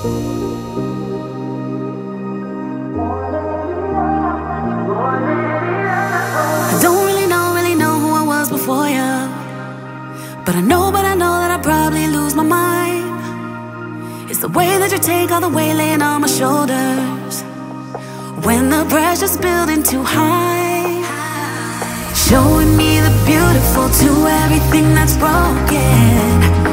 I don't really know who I was before you. But I know that I probably lose my mind. It's the way that you take all the weight laying on my shoulders when the pressure's building too high. Showing me the beautiful to everything that's broken.